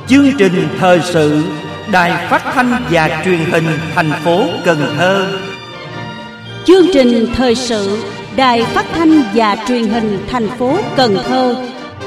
Chương trình thời sự Đài Phát thanh và Truyền hình thành phố Cần Thơ. Chương trình thời sự Đài Phát thanh và Truyền hình thành phố Cần Thơ.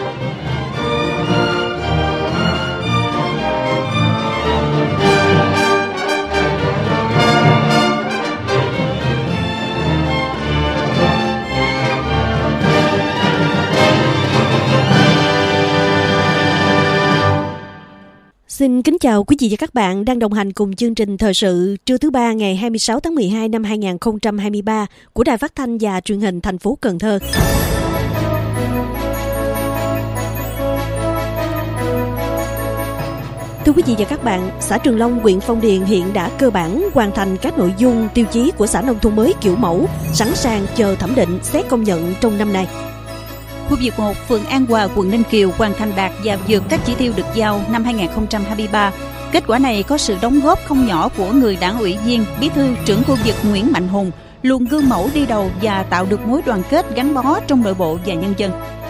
Xin kính chào quý vị và các bạn đang đồng hành cùng chương trình thời sự trưa thứ ba ngày 26 tháng 12 năm 2023 của Đài Phát thanh và Truyền hình thành phố Cần Thơ. Thưa quý vị và các bạn, xã Trường Long, huyện Phong Điền hiện đã cơ bản hoàn thành các nội dung tiêu chí của xã nông thôn mới kiểu mẫu, sẵn sàng chờ thẩm định xét công nhận trong năm nay. Khu vực 1, phường An Hòa, quận Ninh Kiều hoàn thành đạt và vượt các chỉ tiêu được giao năm 2023. Kết quả này có sự đóng góp không nhỏ của người đảng ủy viên, bí thư, trưởng khu vực Nguyễn Mạnh Hùng, luôn gương mẫu đi đầu và tạo được mối đoàn kết gắn bó trong nội bộ và nhân dân.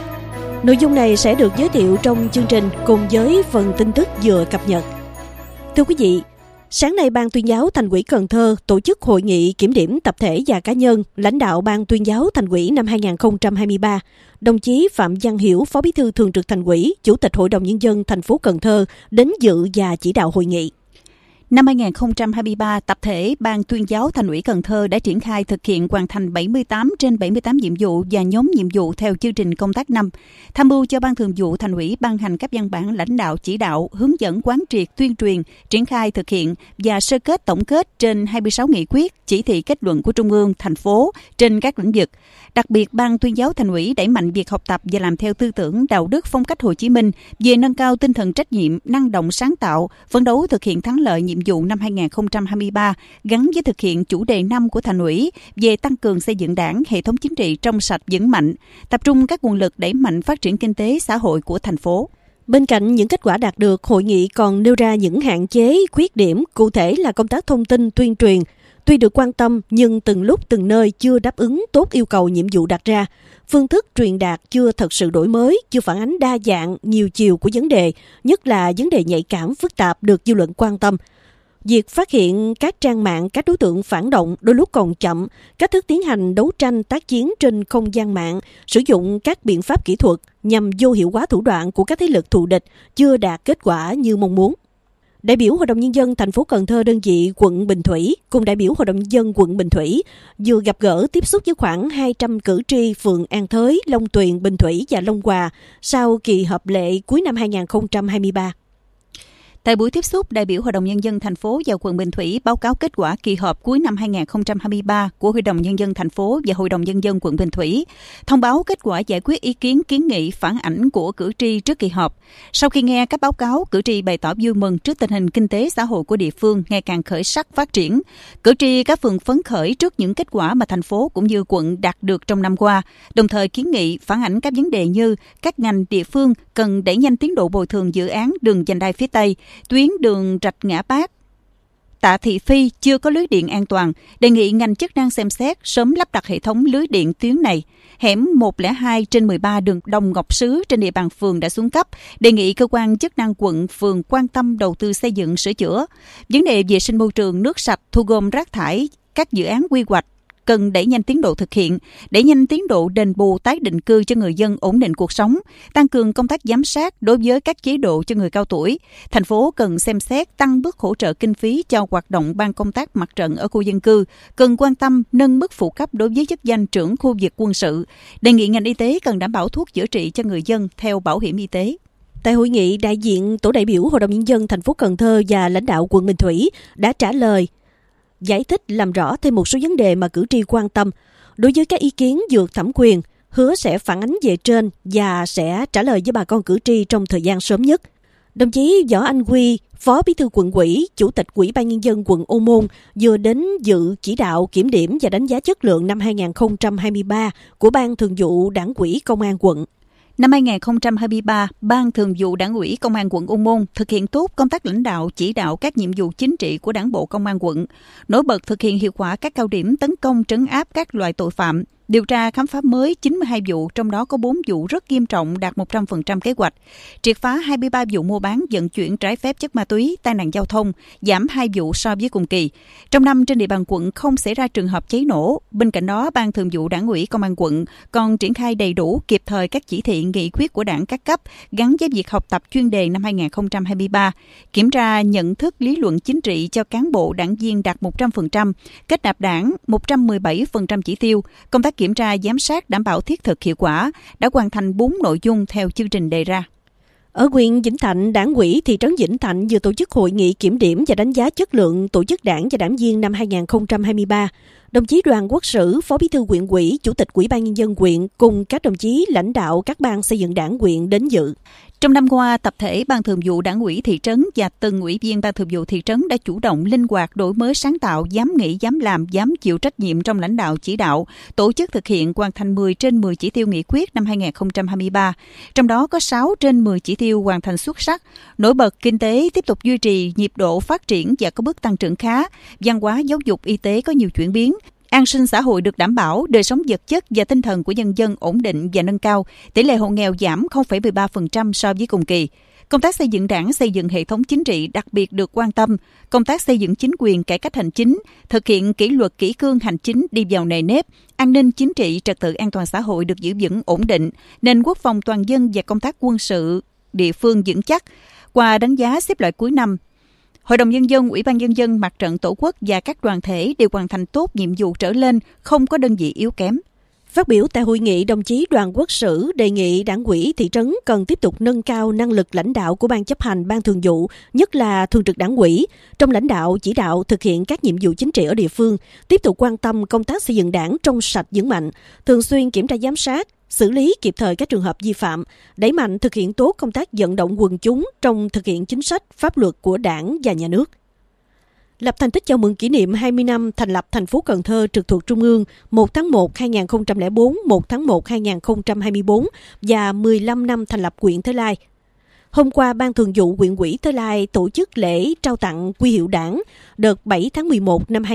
Nội dung này sẽ được giới thiệu trong chương trình cùng với phần tin tức vừa cập nhật. Thưa quý vị, sáng nay Ban Tuyên giáo Thành ủy Cần Thơ tổ chức hội nghị kiểm điểm tập thể và cá nhân lãnh đạo Ban Tuyên giáo Thành ủy năm 2023. Đồng chí Phạm Văn Hiểu, Phó Bí thư Thường trực Thành ủy, Chủ tịch Hội đồng Nhân dân thành phố Cần Thơ đến dự và chỉ đạo hội nghị. Năm 2023, tập thể Ban Tuyên giáo Thành ủy Cần Thơ đã triển khai thực hiện hoàn thành 78 trên 78 nhiệm vụ và nhóm nhiệm vụ theo chương trình công tác năm, tham mưu cho Ban Thường vụ Thành ủy ban hành các văn bản lãnh đạo chỉ đạo, hướng dẫn quán triệt tuyên truyền, triển khai thực hiện và sơ kết tổng kết trên 26 nghị quyết, chỉ thị kết luận của Trung ương, thành phố trên các lĩnh vực. Đặc biệt, Ban Tuyên giáo Thành ủy đẩy mạnh việc học tập và làm theo tư tưởng đạo đức phong cách Hồ Chí Minh về nâng cao tinh thần trách nhiệm, năng động sáng tạo, phấn đấu thực hiện thắng lợi nhiệm vụ năm 2023 gắn với thực hiện chủ đề 5 của Thành ủy về tăng cường xây dựng Đảng, hệ thống chính trị trong sạch vững mạnh, tập trung các nguồn lực đẩy mạnh phát triển kinh tế xã hội của thành phố. Bên cạnh những kết quả đạt được, hội nghị còn nêu ra những hạn chế, khuyết điểm, cụ thể là công tác thông tin, tuyên truyền. Tuy được quan tâm nhưng từng lúc từng nơi chưa đáp ứng tốt yêu cầu nhiệm vụ đặt ra. Phương thức truyền đạt chưa thật sự đổi mới, chưa phản ánh đa dạng, nhiều chiều của vấn đề, nhất là vấn đề nhạy cảm, phức tạp được dư luận quan tâm. Việc phát hiện các trang mạng, các đối tượng phản động đôi lúc còn chậm, cách thức tiến hành đấu tranh tác chiến trên không gian mạng, sử dụng các biện pháp kỹ thuật nhằm vô hiệu hóa thủ đoạn của các thế lực thù địch chưa đạt kết quả như mong muốn. Đại biểu Hội đồng Nhân dân thành phố Cần Thơ đơn vị quận Bình Thủy cùng đại biểu Hội đồng Nhân dân quận Bình Thủy vừa gặp gỡ tiếp xúc với khoảng 200 cử tri phường An Thới, Long Tuyền, Bình Thủy và Long Hòa sau kỳ họp lệ cuối năm 2023. Tại buổi tiếp xúc, đại biểu Hội đồng Nhân dân thành phố và quận Bình Thủy báo cáo kết quả kỳ họp cuối năm 2023 của Hội đồng Nhân dân thành phố và Hội đồng Nhân dân quận Bình Thủy, thông báo kết quả giải quyết ý kiến kiến nghị phản ảnh của cử tri trước kỳ họp. Sau khi nghe các báo cáo, cử tri bày tỏ vui mừng trước tình hình kinh tế xã hội của địa phương ngày càng khởi sắc phát triển. Cử tri các phường phấn khởi trước những kết quả mà thành phố cũng như quận đạt được trong năm qua, đồng thời kiến nghị phản ảnh các vấn đề như các ngành địa phương cần đẩy nhanh tiến độ bồi thường dự án đường vành đai phía Tây, tuyến đường Rạch Ngã Bác, Tạ Thị Phi chưa có lưới điện an toàn, đề nghị ngành chức năng xem xét sớm lắp đặt hệ thống lưới điện tuyến này. Hẻm 102 trên 13 đường Đồng Ngọc Sứ trên địa bàn phường đã xuống cấp, đề nghị cơ quan chức năng quận, phường quan tâm đầu tư xây dựng sửa chữa. Vấn đề vệ sinh môi trường, nước sạch, thu gom rác thải, các dự án quy hoạch cần đẩy nhanh tiến độ thực hiện, đẩy nhanh tiến độ đền bù tái định cư cho người dân ổn định cuộc sống, tăng cường công tác giám sát đối với các chế độ cho người cao tuổi. Thành phố cần xem xét tăng mức hỗ trợ kinh phí cho hoạt động ban công tác mặt trận ở khu dân cư, cần quan tâm nâng mức phụ cấp đối với chức danh trưởng khu vực quân sự. Đề nghị ngành y tế cần đảm bảo thuốc chữa trị cho người dân theo bảo hiểm y tế. Tại hội nghị, đại diện tổ đại biểu Hội đồng Nhân dân thành phố Cần Thơ và lãnh đạo quận Bình Thủy đã trả lời, giải thích làm rõ thêm một số vấn đề mà cử tri quan tâm. Đối với các ý kiến vượt thẩm quyền, hứa sẽ phản ánh về trên và sẽ trả lời với bà con cử tri trong thời gian sớm nhất. Đồng chí Võ Anh Huy, Phó Bí thư quận ủy, Chủ tịch Ủy ban Nhân dân quận Ô Môn vừa đến dự chỉ đạo kiểm điểm và đánh giá chất lượng năm 2023 của Ban Thường vụ Đảng ủy Công an quận. Năm 2023, Ban Thường vụ Đảng ủy Công an quận Ô Môn thực hiện tốt công tác lãnh đạo, chỉ đạo các nhiệm vụ chính trị của Đảng bộ Công an quận, nổi bật thực hiện hiệu quả các cao điểm tấn công trấn áp các loại tội phạm, Điều tra khám phá mới 92 vụ, trong đó có 4 vụ rất nghiêm trọng đạt 100% kế hoạch. Triệt phá 23 vụ mua bán, vận chuyển trái phép chất ma túy, tai nạn giao thông, giảm 2 vụ so với cùng kỳ. Trong năm, trên địa bàn quận không xảy ra trường hợp cháy nổ. Bên cạnh đó, Ban Thường vụ Đảng ủy Công an quận còn triển khai đầy đủ kịp thời các chỉ thị nghị quyết của Đảng các cấp gắn với việc học tập chuyên đề năm 2023, kiểm tra nhận thức lý luận chính trị cho cán bộ đảng viên đạt 100%, kết nạp đảng 117% chỉ tiêu, công tác kiểm tra giám sát đảm bảo thiết thực hiệu quả, đã hoàn thành 4 nội dung theo chương trình đề ra. Ở huyện Vĩnh Thạnh, Đảng ủy thị trấn Vĩnh Thạnh vừa tổ chức hội nghị kiểm điểm và đánh giá chất lượng tổ chức đảng và đảng viên năm 2023. Đồng chí Đoàn Quốc Sử, Phó Bí thư huyện ủy, Chủ tịch Ủy ban Nhân dân huyện cùng các đồng chí lãnh đạo các ban xây dựng đảng huyện đến dự. Trong năm qua, tập thể Ban Thường vụ Đảng ủy thị trấn và từng ủy viên Ban Thường vụ thị trấn đã chủ động linh hoạt, đổi mới sáng tạo, dám nghĩ, dám làm, dám chịu trách nhiệm trong lãnh đạo chỉ đạo, tổ chức thực hiện hoàn thành 10 trên 10 chỉ tiêu nghị quyết năm 2023. Trong đó có 6 trên 10 chỉ tiêu hoàn thành xuất sắc. Nổi bật kinh tế tiếp tục duy trì nhịp độ phát triển và có bước tăng trưởng khá. Văn hóa, giáo dục, y tế có nhiều chuyển biến. An sinh xã hội được đảm bảo, đời sống vật chất và tinh thần của nhân dân ổn định và nâng cao, tỷ lệ hộ nghèo giảm 0,13% so với cùng kỳ. Công tác xây dựng đảng, xây dựng hệ thống chính trị đặc biệt được quan tâm. Công tác xây dựng chính quyền, cải cách hành chính, thực hiện kỷ luật kỷ cương hành chính đi vào nề nếp, an ninh chính trị, trật tự an toàn xã hội được giữ vững ổn định, nền quốc phòng toàn dân và công tác quân sự địa phương vững chắc. Qua đánh giá xếp loại cuối năm, Hội đồng Nhân dân, Ủy ban Nhân dân, Mặt trận Tổ quốc và các đoàn thể đều hoàn thành tốt nhiệm vụ trở lên, không có đơn vị yếu kém. Phát biểu tại hội nghị, đồng chí Đoàn Quốc Sử đề nghị Đảng ủy thị trấn cần tiếp tục nâng cao năng lực lãnh đạo của Ban chấp hành, Ban thường vụ, nhất là thường trực Đảng ủy, trong lãnh đạo chỉ đạo thực hiện các nhiệm vụ chính trị ở địa phương, tiếp tục quan tâm công tác xây dựng Đảng trong sạch vững mạnh, thường xuyên kiểm tra giám sát, xử lý kịp thời các trường hợp vi phạm, đẩy mạnh thực hiện tốt công tác vận động quần chúng trong thực hiện chính sách, pháp luật của Đảng và nhà nước. Lập thành tích chào mừng kỷ niệm 20 năm thành lập thành phố Cần Thơ trực thuộc Trung ương 1 tháng 1 2004, 1 tháng 1 2024 và 15 năm thành lập huyện Thới Lai. Hôm qua, Ban Thường vụ huyện ủy Thới Lai tổ chức lễ trao tặng huy hiệu Đảng đợt 7 tháng 11 năm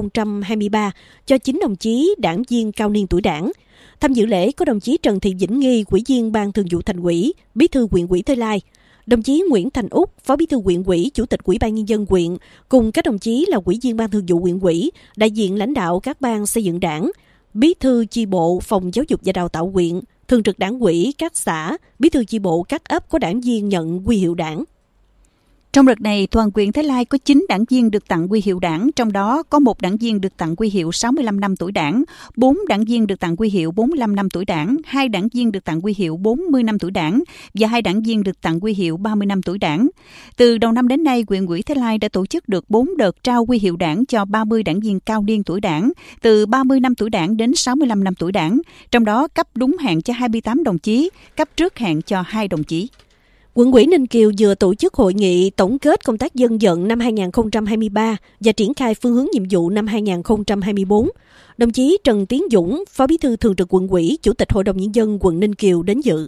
2023 cho 9 đồng chí đảng viên cao niên tuổi Đảng. Tham dự lễ có đồng chí Trần Thị Vĩnh Nghi, Ủy viên Ban Thường vụ Thành ủy, Bí thư huyện ủy Thới Lai, đồng chí Nguyễn Thành Úc, Phó Bí thư huyện ủy, Chủ tịch Ủy ban Nhân dân huyện, cùng các đồng chí là Ủy viên Ban Thường vụ huyện ủy, đại diện lãnh đạo các ban xây dựng Đảng, Bí thư chi bộ Phòng Giáo dục và Đào tạo huyện, thường trực Đảng ủy các xã, Bí thư chi bộ các ấp có đảng viên nhận huy hiệu Đảng. Trong đợt này, toàn huyện Thới Lai có 9 đảng viên được tặng huy hiệu Đảng, trong đó có 1 đảng viên được tặng huy hiệu 65 năm tuổi Đảng, 4 đảng viên được tặng huy hiệu 45 năm tuổi Đảng, 2 đảng viên được tặng huy hiệu 40 năm tuổi Đảng và 2 đảng viên được tặng huy hiệu 30 năm tuổi Đảng. Từ đầu năm đến nay, huyện ủy Thới Lai đã tổ chức được 4 đợt trao huy hiệu Đảng cho 30 đảng viên cao niên tuổi Đảng, từ 30 năm tuổi Đảng đến 65 năm tuổi Đảng, trong đó cấp đúng hạn cho 28 đồng chí, cấp trước hạn cho 2 đồng chí. Quận ủy Ninh Kiều vừa tổ chức hội nghị tổng kết công tác dân vận năm 2023 và triển khai phương hướng nhiệm vụ năm 2024. Đồng chí Trần Tiến Dũng, Phó Bí thư Thường trực Quận ủy, Chủ tịch Hội đồng Nhân dân quận Ninh Kiều đến dự.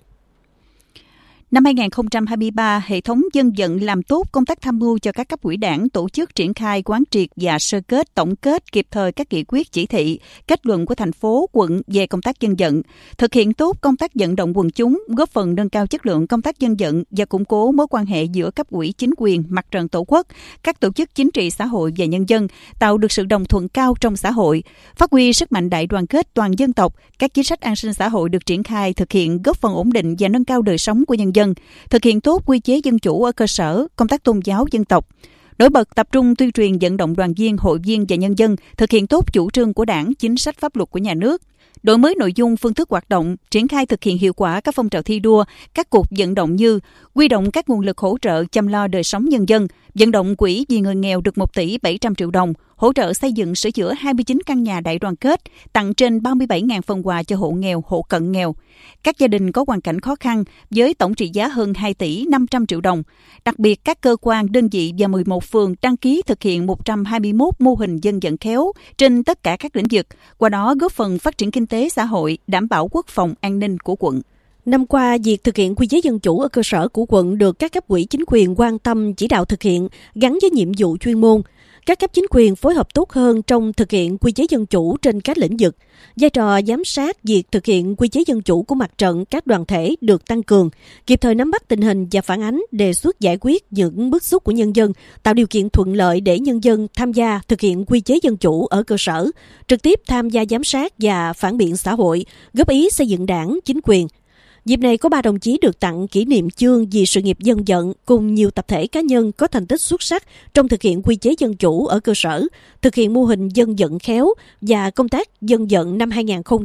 Năm 2023, hệ thống dân vận làm tốt công tác tham mưu cho các cấp ủy Đảng tổ chức triển khai quán triệt và sơ kết tổng kết kịp thời các nghị quyết chỉ thị, kết luận của thành phố, quận về công tác dân vận, thực hiện tốt công tác vận động quần chúng, góp phần nâng cao chất lượng công tác dân vận và củng cố mối quan hệ giữa cấp ủy chính quyền, mặt trận tổ quốc, các tổ chức chính trị xã hội và nhân dân, tạo được sự đồng thuận cao trong xã hội, phát huy sức mạnh đại đoàn kết toàn dân tộc, các chính sách an sinh xã hội được triển khai thực hiện góp phần ổn định và nâng cao đời sống của nhân dân. Thực hiện tốt quy chế dân chủ ở cơ sở, công tác tôn giáo dân tộc. Nổi bật tập trung tuyên truyền vận động đoàn viên, hội viên và nhân dân thực hiện tốt chủ trương của Đảng, chính sách pháp luật của nhà nước. Đổi mới nội dung, phương thức hoạt động, triển khai thực hiện hiệu quả các phong trào thi đua, các cuộc vận động như huy động các nguồn lực hỗ trợ chăm lo đời sống nhân dân, vận động quỹ vì người nghèo được 1 tỷ 700 triệu đồng, hỗ trợ xây dựng sửa chữa 29 căn nhà đại đoàn kết, tặng trên 37.000 phần quà cho hộ nghèo, hộ cận nghèo. Các gia đình có hoàn cảnh khó khăn với tổng trị giá hơn 2 tỷ 500 triệu đồng. Đặc biệt, các cơ quan, đơn vị và 11 phường đăng ký thực hiện 121 mô hình dân vận khéo trên tất cả các lĩnh vực, qua đó góp phần phát triển kinh tế xã hội, đảm bảo quốc phòng an ninh của quận. Năm qua, việc thực hiện quy chế dân chủ ở cơ sở của quận được các cấp ủy chính quyền quan tâm chỉ đạo thực hiện, gắn với nhiệm vụ chuyên môn. Các cấp chính quyền phối hợp tốt hơn trong thực hiện quy chế dân chủ trên các lĩnh vực. Vai trò giám sát việc thực hiện quy chế dân chủ của mặt trận các đoàn thể được tăng cường, kịp thời nắm bắt tình hình và phản ánh, đề xuất giải quyết những bức xúc của nhân dân, tạo điều kiện thuận lợi để nhân dân tham gia thực hiện quy chế dân chủ ở cơ sở, trực tiếp tham gia giám sát và phản biện xã hội, góp ý xây dựng đảng, chính quyền. Dịp này có 3 đồng chí được tặng kỷ niệm chương vì sự nghiệp dân vận cùng nhiều tập thể cá nhân có thành tích xuất sắc trong thực hiện quy chế dân chủ ở cơ sở, thực hiện mô hình dân vận khéo và công tác dân vận năm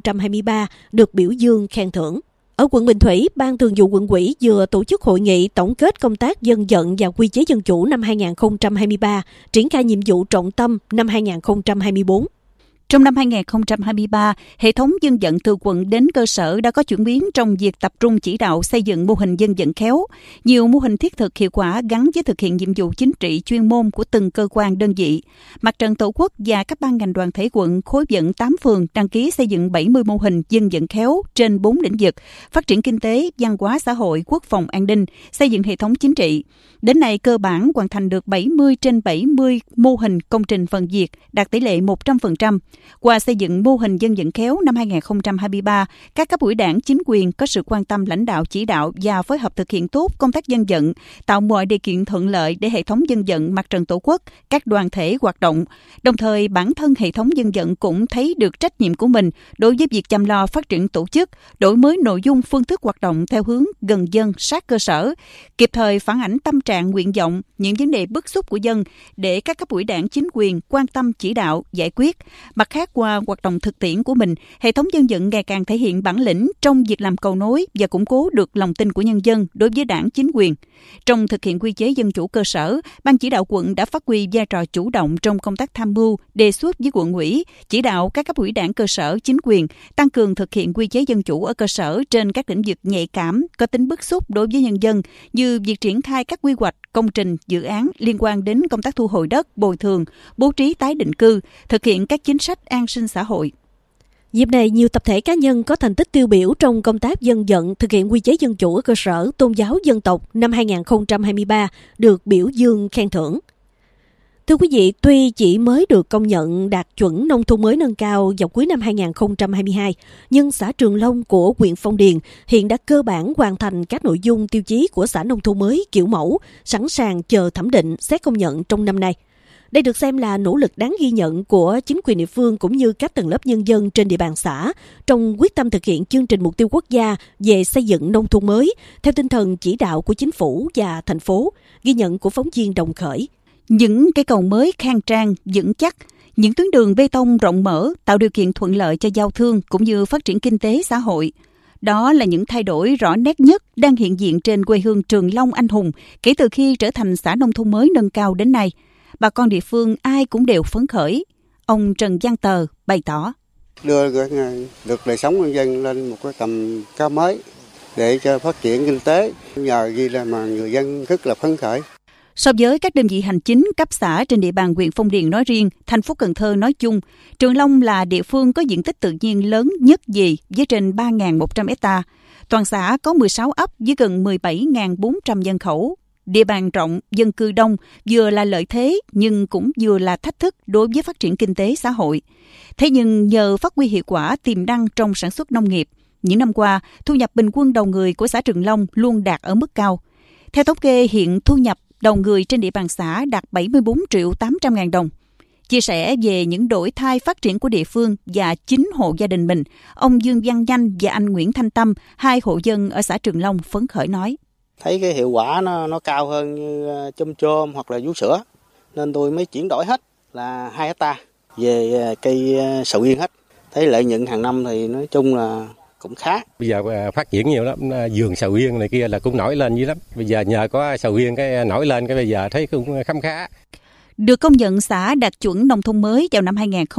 2023 được biểu dương khen thưởng. Ở quận Bình Thủy, Ban Thường vụ quận ủy vừa tổ chức hội nghị tổng kết công tác dân vận và quy chế dân chủ năm 2023, triển khai nhiệm vụ trọng tâm năm 2024. Trong năm 2023, hệ thống dân vận từ quận đến cơ sở đã có chuyển biến trong việc tập trung chỉ đạo xây dựng mô hình dân vận khéo. Nhiều mô hình thiết thực hiệu quả gắn với thực hiện nhiệm vụ chính trị chuyên môn của từng cơ quan đơn vị. Mặt trận Tổ quốc và các ban ngành đoàn thể quận khối vận 8 phường đăng ký xây dựng 70 mô hình dân vận khéo trên 4 lĩnh vực: phát triển kinh tế, văn hóa xã hội, quốc phòng an ninh, xây dựng hệ thống chính trị. Đến nay, cơ bản hoàn thành được 70 trên 70 mô hình công trình phần việc, đạt tỷ lệ 100%. Qua xây dựng mô hình dân vận khéo năm 2023, các cấp ủy đảng, chính quyền có sự quan tâm lãnh đạo chỉ đạo và phối hợp thực hiện tốt công tác dân vận, tạo mọi điều kiện thuận lợi để hệ thống dân vận Mặt trận Tổ quốc, các đoàn thể hoạt động. Đồng thời, bản thân hệ thống dân vận cũng thấy được trách nhiệm của mình đối với việc chăm lo phát triển tổ chức, đổi mới nội dung phương thức hoạt động theo hướng gần dân, sát cơ sở, kịp thời phản ánh tâm trạng, nguyện vọng, những vấn đề bức xúc của dân để các cấp ủy đảng, chính quyền quan tâm chỉ đạo, giải quyết. Mặt khác, qua hoạt động thực tiễn của mình, hệ thống dân vận ngày càng thể hiện bản lĩnh trong việc làm cầu nối và củng cố được lòng tin của nhân dân đối với đảng, chính quyền. Trong thực hiện quy chế dân chủ cơ sở, Ban chỉ đạo quận đã phát huy vai trò chủ động trong công tác tham mưu, đề xuất với quận ủy, chỉ đạo các cấp ủy đảng cơ sở, chính quyền tăng cường thực hiện quy chế dân chủ ở cơ sở trên các lĩnh vực nhạy cảm, có tính bức xúc đối với nhân dân, như việc triển khai các quy hoạch, công trình, dự án liên quan đến công tác thu hồi đất, bồi thường, bố trí tái định cư, thực hiện các chính sách an sinh xã hội. Dịp này, nhiều tập thể cá nhân có thành tích tiêu biểu trong công tác dân vận thực hiện quy chế dân chủ ở cơ sở tôn giáo dân tộc năm 2023 được biểu dương khen thưởng. Thưa quý vị, tuy chỉ mới được công nhận đạt chuẩn nông thôn mới nâng cao vào cuối năm 2022, nhưng xã Trường Long của huyện Phong Điền hiện đã cơ bản hoàn thành các nội dung tiêu chí của xã nông thôn mới kiểu mẫu, sẵn sàng chờ thẩm định xét công nhận trong năm nay. Đây được xem là nỗ lực đáng ghi nhận của chính quyền địa phương cũng như các tầng lớp nhân dân trên địa bàn xã trong quyết tâm thực hiện chương trình mục tiêu quốc gia về xây dựng nông thôn mới theo tinh thần chỉ đạo của chính phủ và thành phố, ghi nhận của phóng viên Đồng Khởi. Những cây cầu mới khang trang, vững chắc, những tuyến đường bê tông rộng mở tạo điều kiện thuận lợi cho giao thương cũng như phát triển kinh tế xã hội. Đó là những thay đổi rõ nét nhất đang hiện diện trên quê hương Trường Long anh hùng kể từ khi trở thành xã nông thôn mới nâng cao đến nay. Bà con địa phương ai cũng đều phấn khởi. Ông Trần Văn Tờ bày tỏ. Đưa được đời sống nhân dân lên một cái tầm cao mới để cho phát triển kinh tế. Nhờ gì là mà người dân rất là phấn khởi. So với các đơn vị hành chính cấp xã trên địa bàn huyện Phong Điền nói riêng, thành phố Cần Thơ nói chung, Trường Long là địa phương có diện tích tự nhiên lớn nhất với trên 3.100 hectare. Toàn xã có 16 ấp với gần 17.400 dân khẩu. Địa bàn rộng, dân cư đông vừa là lợi thế nhưng cũng vừa là thách thức đối với phát triển kinh tế xã hội. Thế nhưng nhờ phát huy hiệu quả tiềm năng trong sản xuất nông nghiệp, những năm qua, thu nhập bình quân đầu người của xã Trường Long luôn đạt ở mức cao. Theo thống kê, hiện thu nhập đầu người trên địa bàn xã đạt 74 triệu 800 ngàn đồng. Chia sẻ về những đổi thay phát triển của địa phương và chính hộ gia đình mình, ông Dương Văn Nhanh và anh Nguyễn Thanh Tâm, hai hộ dân ở xã Trường Long phấn khởi nói. Thấy cái hiệu quả nó cao hơn như chôm hoặc là vú sữa, nên tôi mới chuyển đổi hết là 2 hectare về cây sầu riêng hết. Thấy lợi nhuận hàng năm thì nói chung là cũng khá. Bây giờ phát triển nhiều lắm, vườn sầu riêng này kia là cũng nổi lên dữ lắm. Bây giờ nhờ có sầu riêng cái nổi lên, cái bây giờ thấy cũng khấm khá. Được công nhận xã đạt chuẩn nông thôn mới vào năm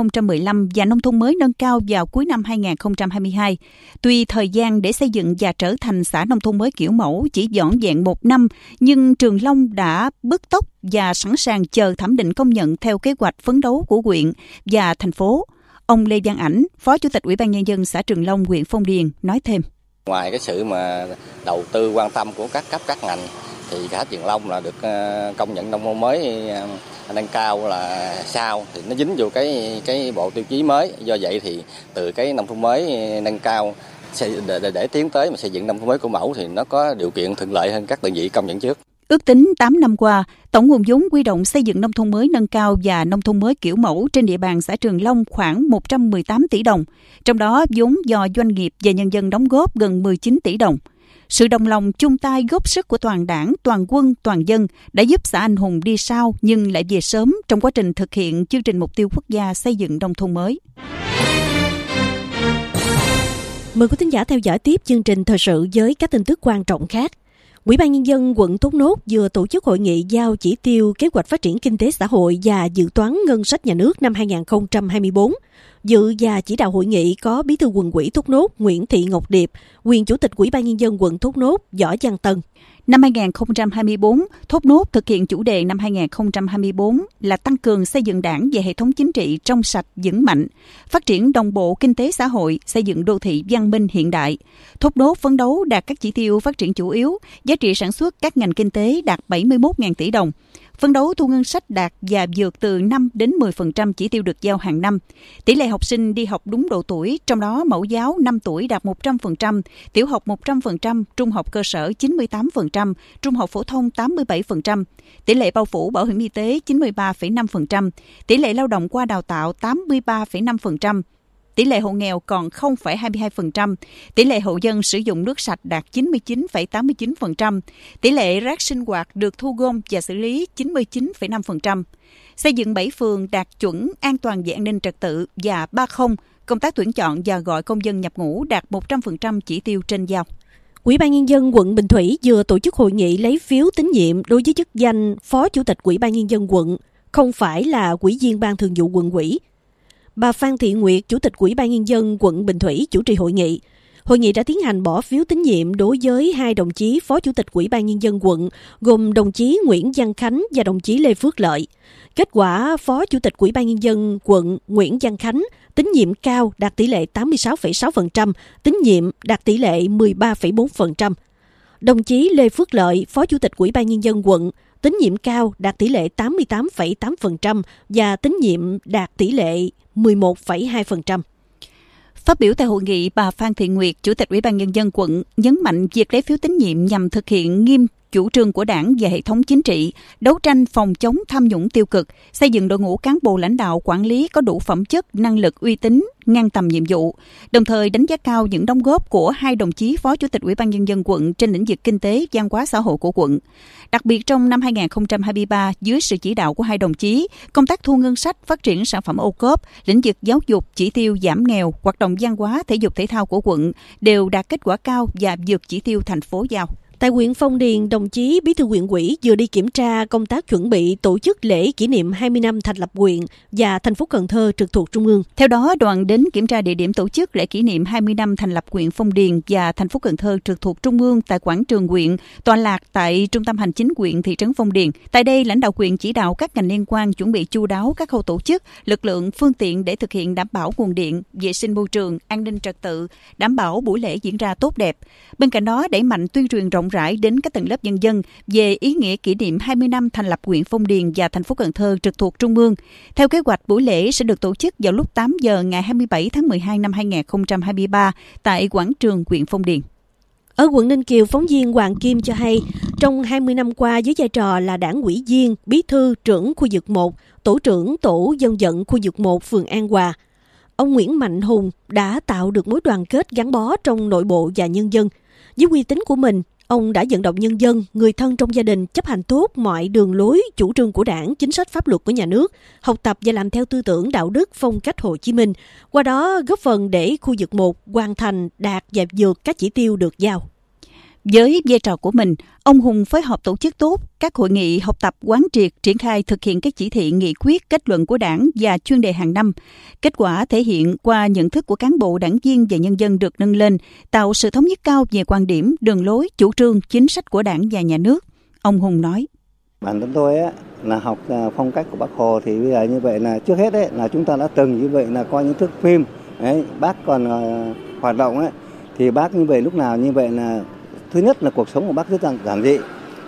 2015 và nông thôn mới nâng cao vào cuối năm 2022. Tuy thời gian để xây dựng và trở thành xã nông thôn mới kiểu mẫu chỉ vỏn vẹn 1 năm, nhưng Trường Long đã bứt tốc và sẵn sàng chờ thẩm định công nhận theo kế hoạch phấn đấu của huyện và thành phố. Ông Lê Văn Ảnh, Phó Chủ tịch Ủy ban Nhân dân xã Trường Long, huyện Phong Điền nói thêm. Ngoài cái sự mà đầu tư quan tâm của các cấp các ngành Thì xã Triềng Long là được công nhận nông thôn mới nâng cao là sao, thì nó dính vô cái bộ tiêu chí mới. Do vậy thì từ cái nông thôn mới nâng cao để tiến tới mà xây dựng nông thôn mới kiểu mẫu thì nó có điều kiện thuận lợi hơn các đơn vị công nhận trước. Ước tính 8 năm qua, tổng nguồn vốn huy động xây dựng nông thôn mới nâng cao và nông thôn mới kiểu mẫu trên địa bàn xã Trường Long khoảng 118 tỷ đồng. Trong đó, vốn do doanh nghiệp và nhân dân đóng góp gần 19 tỷ đồng. Sự đồng lòng chung tay góp sức của toàn đảng, toàn quân, toàn dân đã giúp xã Anh Hùng đi sau nhưng lại về sớm trong quá trình thực hiện chương trình mục tiêu quốc gia xây dựng nông thôn mới. Mời quý thính giả theo dõi tiếp chương trình thời sự với các tin tức quan trọng khác. Ủy ban Nhân dân quận Thốt Nốt vừa tổ chức hội nghị giao chỉ tiêu kế hoạch phát triển kinh tế xã hội và dự toán ngân sách nhà nước năm 2024. Dự và chỉ đạo hội nghị có Bí thư Quận ủy Thốt Nốt Nguyễn Thị Ngọc Điệp, quyền Chủ tịch Ủy ban Nhân dân quận Thốt Nốt Võ Văn Tân. Năm 2024, Thốt Nốt thực hiện chủ đề năm 2024 là tăng cường xây dựng đảng và hệ thống chính trị trong sạch vững mạnh, phát triển đồng bộ kinh tế xã hội, xây dựng đô thị văn minh hiện đại. Thốt Nốt phấn đấu đạt các chỉ tiêu phát triển chủ yếu, giá trị sản xuất các ngành kinh tế đạt 71.000 tỷ đồng. Phấn đấu thu ngân sách đạt và vượt từ 5 đến 10% chỉ tiêu được giao hàng năm. Tỷ lệ học sinh đi học đúng độ tuổi, trong đó mẫu giáo 5 tuổi đạt 100%, tiểu học 100%, trung học cơ sở 98%, trung học phổ thông 87%. Tỷ lệ bao phủ bảo hiểm y tế 93,5%, tỷ lệ lao động qua đào tạo 83,5%. Tỷ lệ hộ nghèo còn 0,22%, tỷ lệ hộ dân sử dụng nước sạch đạt 99,89%, tỷ lệ rác sinh hoạt được thu gom và xử lý 99,5%. Xây dựng 7 phường đạt chuẩn an toàn về an ninh trật tự và 30, công tác tuyển chọn và gọi công dân nhập ngũ đạt 100% chỉ tiêu trên giao. Ủy ban Nhân dân quận Bình Thủy vừa tổ chức hội nghị lấy phiếu tín nhiệm đối với chức danh Phó Chủ tịch Ủy ban Nhân dân quận, không phải là Ủy viên Ban Thường vụ quận ủy. Bà Phan Thị Nguyệt, Chủ tịch Ủy ban Nhân dân quận Bình Thủy chủ trì hội nghị. Hội nghị đã tiến hành bỏ phiếu tín nhiệm đối với 2 đồng chí Phó Chủ tịch Ủy ban Nhân dân quận, gồm đồng chí Nguyễn Văn Khánh và đồng chí Lê Phước Lợi. Kết quả, Phó Chủ tịch Ủy ban Nhân dân quận Nguyễn Văn Khánh tín nhiệm cao đạt tỷ lệ 86,6%, tín nhiệm đạt tỷ lệ 13,4%. Đồng chí Lê Phước Lợi, Phó Chủ tịch Ủy ban Nhân dân quận, tín nhiệm cao đạt tỷ lệ 88,8% và tín nhiệm đạt tỷ lệ 11,2%. Phát biểu tại hội nghị, bà Phan Thị Nguyệt, Chủ tịch Ủy ban Nhân dân quận, nhấn mạnh việc lấy phiếu tín nhiệm nhằm thực hiện nghiêm chủ trương của Đảng và hệ thống chính trị, đấu tranh phòng chống tham nhũng tiêu cực, xây dựng đội ngũ cán bộ lãnh đạo quản lý có đủ phẩm chất, năng lực, uy tín, ngang tầm nhiệm vụ. Đồng thời đánh giá cao những đóng góp của 2 đồng chí Phó Chủ tịch Ủy ban Nhân dân quận trên lĩnh vực kinh tế, văn hóa xã hội của quận. Đặc biệt trong năm 2023, dưới sự chỉ đạo của 2 đồng chí, công tác thu ngân sách, phát triển sản phẩm ô cốp, lĩnh vực giáo dục, chỉ tiêu giảm nghèo, hoạt động văn hóa, thể dục thể thao của quận đều đạt kết quả cao và vượt chỉ tiêu thành phố giao. Tại huyện Phong Điền, đồng chí Bí thư huyện ủy vừa đi kiểm tra công tác chuẩn bị tổ chức lễ kỷ niệm 20 năm thành lập huyện và thành phố Cần Thơ trực thuộc Trung ương. Theo đó, đoàn đến kiểm tra địa điểm tổ chức lễ kỷ niệm 20 năm thành lập huyện Phong Điền và thành phố Cần Thơ trực thuộc Trung ương tại quảng trường huyện, tọa lạc tại trung tâm hành chính huyện thị trấn Phong Điền. Tại đây, lãnh đạo huyện chỉ đạo các ngành liên quan chuẩn bị chu đáo các khâu tổ chức, lực lượng, phương tiện để thực hiện đảm bảo nguồn điện, vệ sinh môi trường, an ninh trật tự, đảm bảo buổi lễ diễn ra tốt đẹp. Bên cạnh đó, đẩy mạnh tuyên truyền rộng rãi đến các tầng lớp nhân dân về ý nghĩa kỷ niệm 20 năm thành lập huyện Phong Điền và thành phố Cần Thơ trực thuộc Trung ương. Theo kế hoạch, buổi lễ sẽ được tổ chức vào lúc 8 giờ ngày 27 tháng 12 năm 2023 tại quảng trường huyện Phong Điền. Ở quận Ninh Kiều, phóng viên Hoàng Kim cho hay, trong 20 năm qua với vai trò là đảng ủy viên, bí thư, trưởng khu vực 1, tổ trưởng tổ dân vận khu vực 1 phường An Hòa, ông Nguyễn Mạnh Hùng đã tạo được mối đoàn kết gắn bó trong nội bộ và nhân dân. Với uy tín của mình, ông đã vận động nhân dân, người thân trong gia đình chấp hành tốt mọi đường lối, chủ trương của Đảng, chính sách pháp luật của nhà nước, học tập và làm theo tư tưởng đạo đức phong cách Hồ Chí Minh, qua đó góp phần để khu vực 1 hoàn thành, đạt và vượt các chỉ tiêu được giao. Với vai trò của mình, ông Hùng phối hợp tổ chức tốt các hội nghị học tập quán triệt, triển khai thực hiện các chỉ thị, nghị quyết, kết luận của Đảng và chuyên đề hàng năm. Kết quả thể hiện qua nhận thức của cán bộ, đảng viên và nhân dân được nâng lên, tạo sự thống nhất cao về quan điểm, đường lối, chủ trương, chính sách của Đảng và nhà nước. Ông Hùng nói: Bản thân tôi là học phong cách của Bác Hồ, thì bây giờ như vậy là trước hết là chúng ta đã từng như vậy là coi những thước phim đấy, bác còn hoạt động thì bác như vậy lúc nào như vậy là thứ nhất là cuộc sống của bác rất là giản dị.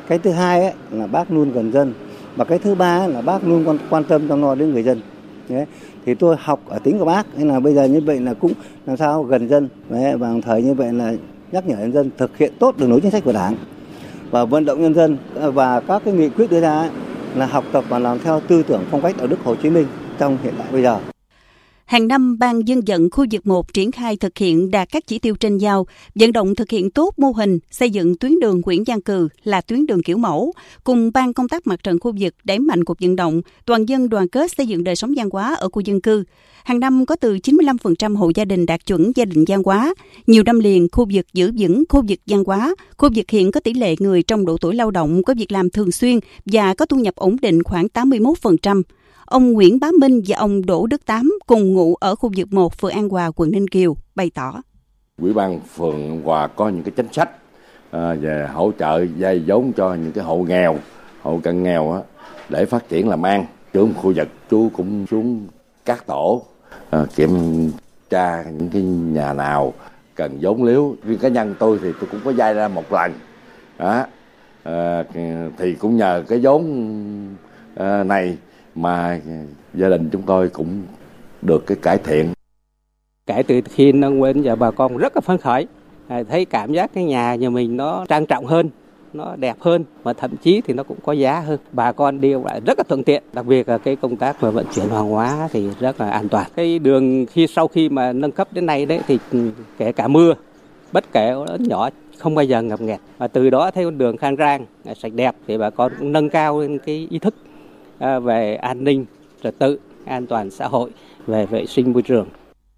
Cái thứ hai ấy, là bác luôn gần dân. Và cái thứ ba là bác luôn quan tâm chăm lo đến người dân. Đấy. Thì tôi học ở tính của bác, nên là bây giờ như vậy là cũng làm sao gần dân. Đấy. Và đồng thời như vậy là nhắc nhở nhân dân thực hiện tốt đường lối chính sách của Đảng và vận động nhân dân, và các cái nghị quyết đưa ra ấy, là học tập và làm theo tư tưởng phong cách đạo đức Hồ Chí Minh trong hiện tại bây giờ. Hàng năm, Ban Dân vận khu vực 1 triển khai thực hiện đạt các chỉ tiêu trên giao, vận động thực hiện tốt mô hình xây dựng tuyến đường Nguyễn Văn Cừ là tuyến đường kiểu mẫu, cùng Ban công tác mặt trận khu vực đẩy mạnh cuộc vận động toàn dân đoàn kết xây dựng đời sống văn hóa ở khu dân cư. Hàng năm có từ 95% hộ gia đình đạt chuẩn gia đình văn hóa. Nhiều năm liền, khu vực giữ vững khu vực văn hóa. Khu vực hiện có tỷ lệ người trong độ tuổi lao động có việc làm thường xuyên và có thu nhập ổn định khoảng 81%. Ông Nguyễn Bá Minh và ông Đỗ Đức Tám cùng ngụ ở khu vực 1 phường An Hòa, quận Ninh Kiều bày tỏ. Ủy ban phường An Hòa có những cái chính sách về hỗ trợ vay vốn cho những cái hộ nghèo, hộ cận nghèo á, để phát triển làm ăn. Trưởng khu vực chú cũng xuống các tổ kiểm tra những cái nhà nào cần vốn liếu. Riêng cá nhân tôi thì tôi cũng có vay ra một lần. Đó. Thì cũng nhờ cái vốn này mà gia đình chúng tôi cũng được cái cải thiện. Kể từ khi nâng lên giờ bà con rất là phấn khởi, thấy cảm giác cái nhà mình nó trang trọng hơn, nó đẹp hơn, và thậm chí thì nó cũng có giá hơn. Bà con đi lại rất là thuận tiện, đặc biệt là cái công tác mà vận chuyển hàng hóa thì rất là an toàn. Cái đường sau khi mà nâng cấp đến nay đấy thì kể cả mưa, bất kể lớn nhỏ không bao giờ ngập nghẹt. Và từ đó thấy con đường khang trang, sạch đẹp thì bà con cũng nâng cao lên cái ý thức về an ninh, trật tự, an toàn xã hội, về vệ sinh môi trường.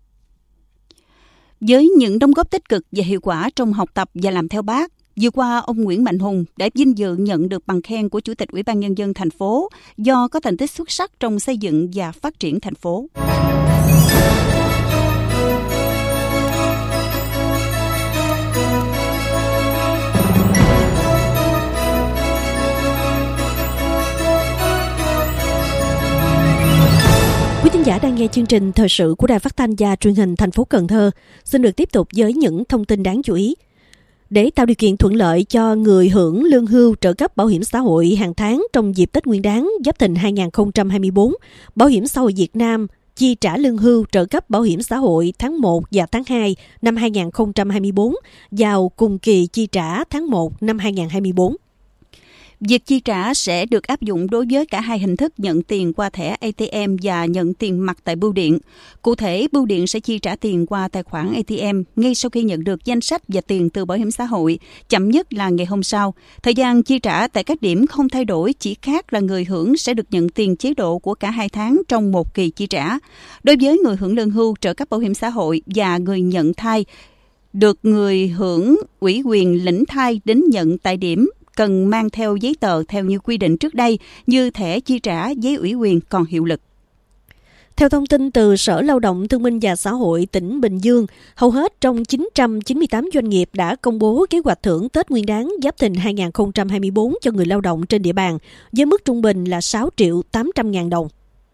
Với những đóng góp tích cực và hiệu quả trong học tập và làm theo Bác, vừa qua ông Nguyễn Mạnh Hùng đã vinh dự nhận được bằng khen của Chủ tịch Ủy ban Nhân dân thành phố do có thành tích xuất sắc trong xây dựng và phát triển thành phố. Quý thính giả đang nghe chương trình thời sự của Đài Phát thanh và Truyền hình thành phố Cần Thơ. Xin được tiếp tục với những thông tin đáng chú ý. Để tạo điều kiện thuận lợi cho người hưởng lương hưu trợ cấp bảo hiểm xã hội hàng tháng trong dịp Tết Nguyên đán Giáp Thìn 2024, Bảo hiểm xã hội Việt Nam chi trả lương hưu trợ cấp bảo hiểm xã hội tháng 1 và tháng 2 năm 2024 vào cùng kỳ chi trả tháng 1 năm 2024. Việc chi trả sẽ được áp dụng đối với cả hai hình thức nhận tiền qua thẻ ATM và nhận tiền mặt tại bưu điện. Cụ thể, bưu điện sẽ chi trả tiền qua tài khoản ATM ngay sau khi nhận được danh sách và tiền từ bảo hiểm xã hội, chậm nhất là ngày hôm sau. Thời gian chi trả tại các điểm không thay đổi, chỉ khác là người hưởng sẽ được nhận tiền chế độ của cả 2 tháng trong một kỳ chi trả. Đối với người hưởng lương hưu, trợ cấp bảo hiểm xã hội và người nhận thai, được người hưởng ủy quyền lĩnh thai đến nhận tại điểm, cần mang theo giấy tờ theo như quy định trước đây như thẻ chi trả, giấy ủy quyền còn hiệu lực. Theo thông tin từ Sở Lao động Thương binh và Xã hội tỉnh Bình Dương, hầu hết trong 998 doanh nghiệp đã công bố kế hoạch thưởng Tết Nguyên đán Giáp Thìn 2024 cho người lao động trên địa bàn, với mức trung bình là 6.800.000 đồng.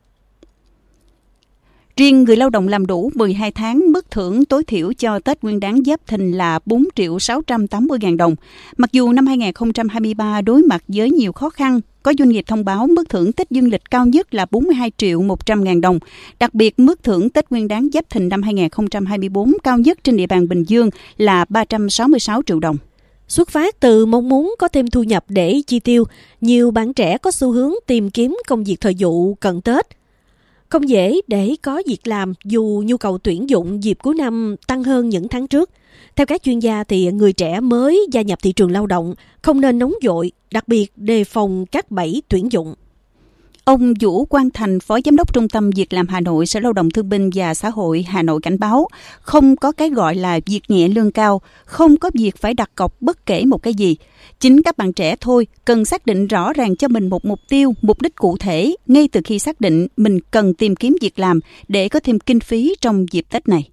Riêng người lao động làm đủ 12 tháng, mức thưởng tối thiểu cho Tết Nguyên đán Giáp Thìn là 4.680.000 đồng. Mặc dù năm 2023 đối mặt với nhiều khó khăn, có doanh nghiệp thông báo mức thưởng Tết dương lịch cao nhất là 42.100.000 đồng. Đặc biệt, mức thưởng Tết Nguyên đán Giáp Thìn năm 2024 cao nhất trên địa bàn Bình Dương là 366 triệu đồng. Xuất phát từ mong muốn có thêm thu nhập để chi tiêu, nhiều bạn trẻ có xu hướng tìm kiếm công việc thời vụ cận Tết. Không dễ để có việc làm dù nhu cầu tuyển dụng dịp cuối năm tăng hơn những tháng trước. Theo các chuyên gia thì người trẻ mới gia nhập thị trường lao động không nên nóng vội, đặc biệt đề phòng các bẫy tuyển dụng. Ông Vũ Quang Thành, Phó Giám đốc Trung tâm Việc làm Hà Nội, Sở Lao động Thương binh và Xã hội Hà Nội cảnh báo, không có cái gọi là việc nhẹ lương cao, không có việc phải đặt cọc bất kể một cái gì. Chính các bạn trẻ thôi cần xác định rõ ràng cho mình một mục tiêu, mục đích cụ thể, ngay từ khi xác định mình cần tìm kiếm việc làm để có thêm kinh phí trong dịp Tết này.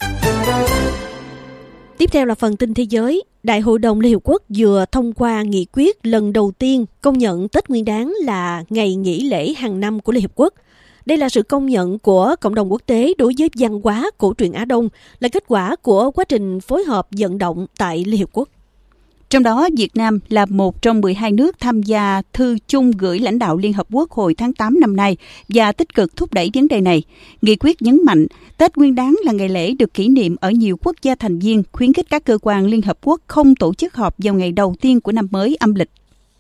Tiếp theo là phần tin thế giới. Đại hội đồng Liên Hợp Quốc vừa thông qua nghị quyết lần đầu tiên công nhận Tết Nguyên đán là ngày nghỉ lễ hàng năm của Liên Hợp Quốc. Đây là sự công nhận của cộng đồng quốc tế đối với văn hóa cổ truyền Á Đông, là kết quả của quá trình phối hợp vận động tại Liên Hợp Quốc. Trong đó, Việt Nam là một trong 12 nước tham gia thư chung gửi lãnh đạo Liên Hợp Quốc hồi tháng 8 năm nay và tích cực thúc đẩy vấn đề này. Nghị quyết nhấn mạnh, Tết Nguyên đán là ngày lễ được kỷ niệm ở nhiều quốc gia thành viên, khuyến khích các cơ quan Liên Hợp Quốc không tổ chức họp vào ngày đầu tiên của năm mới âm lịch.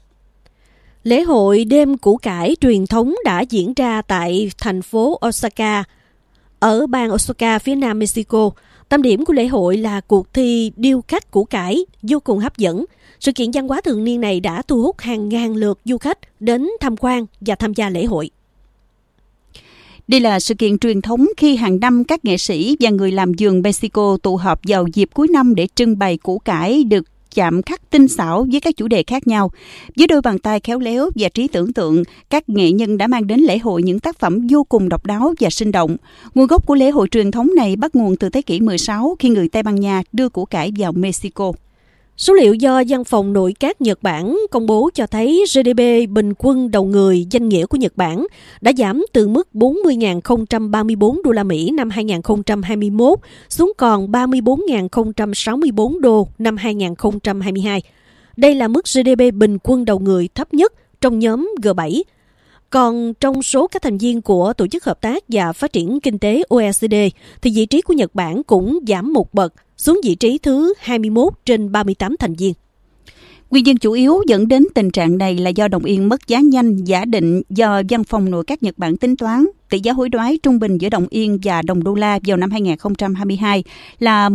Lễ hội đêm củ cải truyền thống đã diễn ra tại thành phố Osaka, ở bang Osaka, phía nam Mexico. Tâm điểm của lễ hội là cuộc thi điêu khắc củ cải vô cùng hấp dẫn. Sự kiện văn hóa thường niên này đã thu hút hàng ngàn lượt du khách đến tham quan và tham gia lễ hội. Đây là sự kiện truyền thống khi hàng năm các nghệ sĩ và người làm vườn Mexico tụ họp vào dịp cuối năm để trưng bày củ cải được chạm khắc tinh xảo với các chủ đề khác nhau. Với đôi bàn tay khéo léo và trí tưởng tượng, các nghệ nhân đã mang đến lễ hội những tác phẩm vô cùng độc đáo và sinh động. Nguồn gốc của lễ hội truyền thống này bắt nguồn từ thế kỷ 16 khi người Tây Ban Nha đưa củ cải vào Mexico. Số liệu do Văn phòng Nội các Nhật Bản công bố cho thấy GDP bình quân đầu người danh nghĩa của Nhật Bản đã giảm từ mức 40.034 đô la Mỹ năm 2021 xuống còn 34.064 đô năm 2022. Đây là mức GDP bình quân đầu người thấp nhất trong nhóm G7. Còn trong số các thành viên của Tổ chức Hợp tác và Phát triển Kinh tế OECD, thì vị trí của Nhật Bản cũng giảm một bậc, xuống vị trí thứ 21 trên 38 thành viên. Nguyên nhân chủ yếu dẫn đến tình trạng này là do đồng yên mất giá nhanh giả định do Văn phòng Nội các Nhật Bản tính toán. Tỷ giá hối đoái trung bình giữa đồng yên và đồng đô la vào năm 2022 là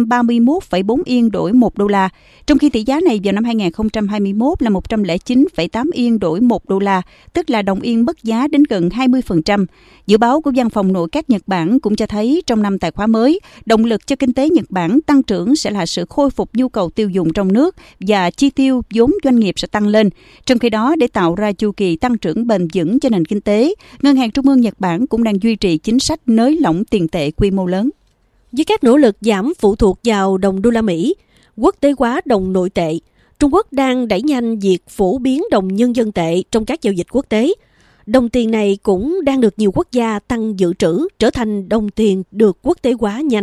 131,4 yên đổi 1 đô la, trong khi tỷ giá này vào năm 2021 là 109,8 yên đổi 1 đô la, tức là đồng yên mất giá đến gần 20%. Dự báo của Văn phòng Nội các Nhật Bản cũng cho thấy trong năm tài khóa mới, động lực cho kinh tế Nhật Bản tăng trưởng sẽ là sự khôi phục nhu cầu tiêu dùng trong nước và chi tiêu vốn doanh nghiệp sẽ tăng lên. Trong khi đó, để tạo ra chu kỳ tăng trưởng bền vững cho nền kinh tế, Ngân hàng Trung ương Nhật Bản cũng đang duy trì chính sách nới lỏng tiền tệ quy mô lớn. Với các nỗ lực giảm phụ thuộc vào đồng đô la Mỹ, quốc tế hóa đồng nội tệ, Trung Quốc đang đẩy nhanh việc phổ biến đồng nhân dân tệ trong các giao dịch quốc tế. Đồng tiền này cũng đang được nhiều quốc gia tăng dự trữ, trở thành đồng tiền được quốc tế hóa nhanh.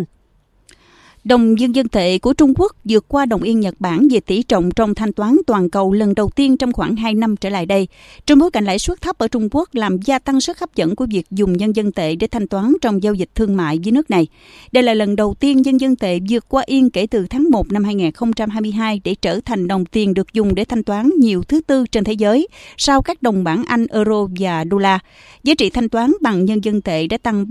Đồng nhân dân tệ của Trung Quốc vượt qua đồng yên Nhật Bản về tỷ trọng trong thanh toán toàn cầu lần đầu tiên trong khoảng 2 năm trở lại đây. Trong bối cảnh lãi suất thấp ở Trung Quốc làm gia tăng sức hấp dẫn của việc dùng nhân dân tệ để thanh toán trong giao dịch thương mại với nước này. Đây là lần đầu tiên nhân dân tệ vượt qua yên kể từ tháng 1 năm 2022 để trở thành đồng tiền được dùng để thanh toán nhiều thứ tư trên thế giới, sau các đồng bảng Anh, Euro và đô la. Giá trị thanh toán bằng nhân dân tệ đã tăng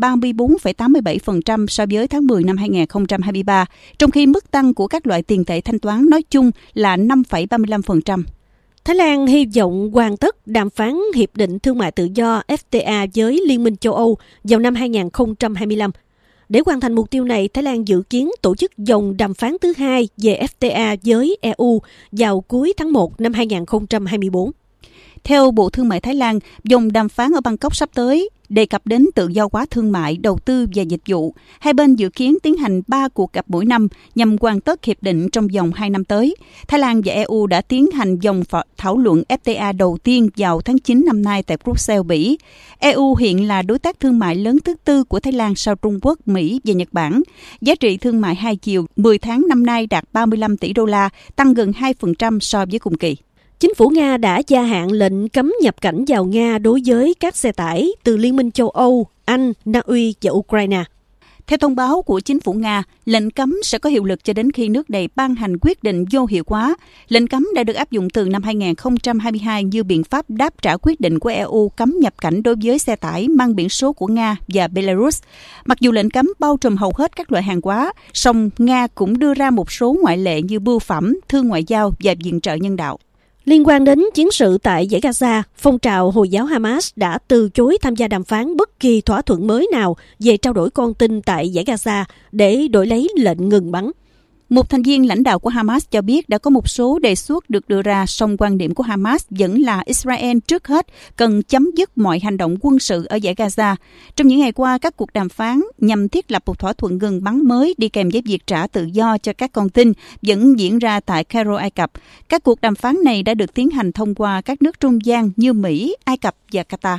34,87% so với tháng 10 năm 2023. Trong khi mức tăng của các loại tiền tệ thanh toán nói chung là 5,35%. Thái Lan hy vọng hoàn tất đàm phán Hiệp định Thương mại Tự do FTA với Liên minh châu Âu vào năm 2025. Để hoàn thành mục tiêu này, Thái Lan dự kiến tổ chức vòng đàm phán thứ hai về FTA với EU vào cuối tháng 1 năm 2024. Theo Bộ Thương mại Thái Lan, vòng đàm phán ở Bangkok sắp tới đề cập đến tự do hóa thương mại, đầu tư và dịch vụ. Hai bên dự kiến tiến hành 3 cuộc gặp mỗi năm nhằm hoàn tất hiệp định trong vòng 2 năm tới. Thái Lan và EU đã tiến hành vòng thảo luận FTA đầu tiên vào tháng 9 năm nay tại Brussels, Bỉ. EU hiện là đối tác thương mại lớn thứ tư của Thái Lan sau Trung Quốc, Mỹ và Nhật Bản. Giá trị thương mại hai chiều 10 tháng năm nay đạt 35 tỷ đô la, tăng gần 2% so với cùng kỳ. Chính phủ Nga đã gia hạn lệnh cấm nhập cảnh vào Nga đối với các xe tải từ Liên minh châu Âu, Anh, Na Uy và Ukraine. Theo thông báo của chính phủ Nga, lệnh cấm sẽ có hiệu lực cho đến khi nước này ban hành quyết định vô hiệu hóa. Lệnh cấm đã được áp dụng từ năm 2022 như biện pháp đáp trả quyết định của EU cấm nhập cảnh đối với xe tải mang biển số của Nga và Belarus. Mặc dù lệnh cấm bao trùm hầu hết các loại hàng hóa, song Nga cũng đưa ra một số ngoại lệ như bưu phẩm, thương ngoại giao và viện trợ nhân đạo. Liên quan đến chiến sự tại Dải Gaza, phong trào Hồi giáo Hamas đã từ chối tham gia đàm phán bất kỳ thỏa thuận mới nào về trao đổi con tin tại Dải Gaza để đổi lấy lệnh ngừng bắn. Một thành viên lãnh đạo của Hamas cho biết đã có một số đề xuất được đưa ra, song quan điểm của Hamas vẫn là Israel trước hết cần chấm dứt mọi hành động quân sự ở Dải Gaza. Trong những ngày qua, các cuộc đàm phán nhằm thiết lập một thỏa thuận ngừng bắn mới đi kèm với việc trả tự do cho các con tin vẫn diễn ra tại Cairo, Ai Cập. Các cuộc đàm phán này đã được tiến hành thông qua các nước trung gian như Mỹ, Ai Cập và Qatar.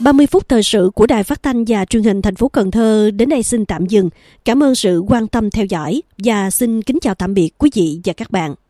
30 phút thời sự của Đài Phát thanh và Truyền hình thành phố Cần Thơ đến đây xin tạm dừng. Cảm ơn sự quan tâm theo dõi và xin kính chào tạm biệt quý vị và các bạn.